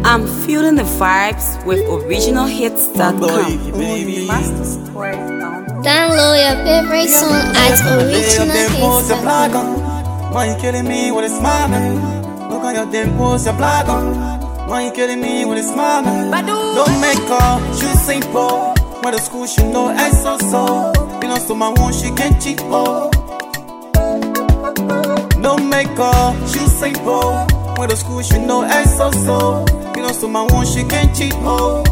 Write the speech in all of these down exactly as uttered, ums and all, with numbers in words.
I'm feeling the vibes with original hits dot com. Download your favorite song at original hits dot com. Why you killing me with a smile, man? Look at your damn post, your blog on. Why you killing me with a smile, man? Don't make her, she's simple. Where the school she know I so so. You know, so my one she can't cheat, oh. Don't make her, she's simple. Where the school she know I so so. You know, so my one she can't cheat, oh.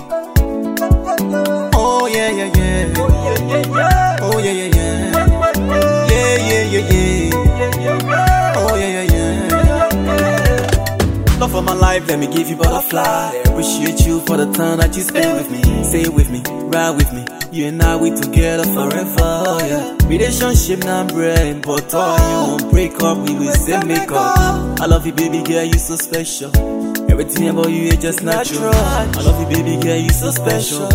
Oh yeah, yeah, yeah. Oh yeah, yeah, yeah. Oh yeah, yeah, yeah. Yeah, yeah, yeah, yeah. Oh yeah, yeah, yeah. Love for my life, let me give you butterfly. Appreciate you for the time that you spend with me. Stay with me, ride with me. You and I, we together forever, yeah. Relationship now bread and butter. You won't break up, we will still make up. I love you, baby girl, you so special. Everything about you is just natural. I love you, baby girl, you so special.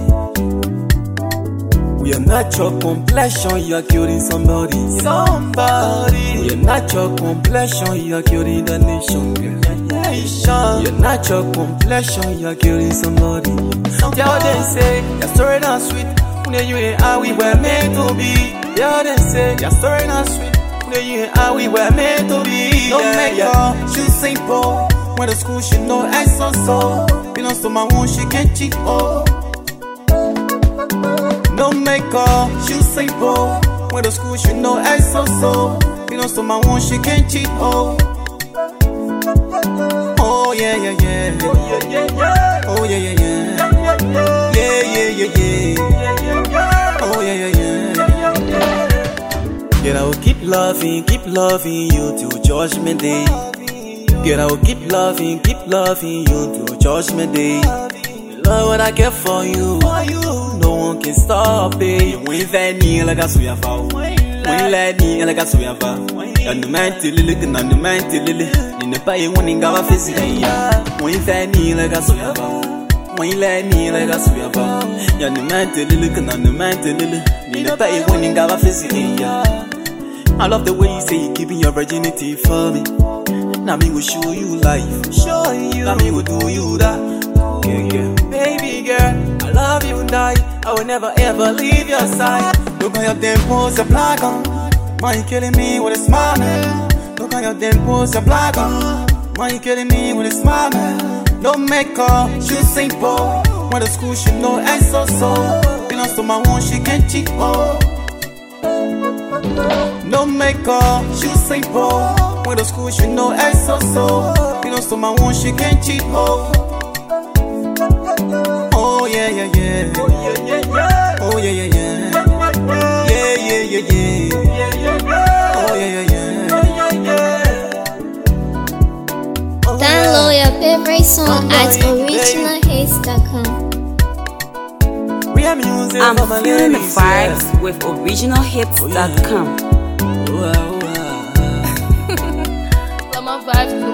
We are not your complexion, you are killing somebody. Somebody. We are not your complexion, you are killing the nation. Nation. You're not your complexion, you are killing somebody. Y'all they say your story not sweet. When you and I we were meant to be. Y'all they say your story not sweet. When you and I we were meant to be. Don't yeah, make yeah. her, she's simple. When the school she know I so so. You know so my one she can't cheat, oh. Don't make her, she's simple. When the school she know I so so. You know so my one she can't cheat, oh. Oh yeah, yeah, yeah. Oh yeah, yeah, yeah. Oh yeah, yeah, yeah. Yeah, yeah, yeah, yeah. Oh yeah, yeah, yeah. Girl, I will keep loving, keep loving you till judgment day. Girl, I will keep loving, keep loving you till judgment day. Love what I get for you. No one can stop it. When Fanny like a suya foul. When Lady like a suya foul. And the man to Lily, and the man to Lily. In the pay winning our physical. When Fanny like a suya foul. When Lady like a suya foul. And the man to Lily, and the man to Lily. In the pay winning our physical. I love the way you say you're keeping your virginity for me. Now me will show you life. Show you. Now me will do you that. Yeah, yeah. Baby girl, I love you and I I will never ever leave your side. Look at your damn pose, a black on. Why you killing me with a smile, man? Look at your damn pose, a black on. Why you killing me with a smile, man? Don't make her, she's simple. When the school she know I so so. You know so my one she can't cheat, oh. Don't make her, she's simple. When the school she know I so so. You know so my one she can't cheat, oh. Oh yeah, yeah, yeah. Oh yeah, yeah, yeah. Oh yeah, yeah, yeah. Yeah, yeah, yeah, yeah. Oh yeah, yeah, yeah. Download your favorite song at original hits dot com. I'm feeling the vibes with original hits dot com. From my vibes.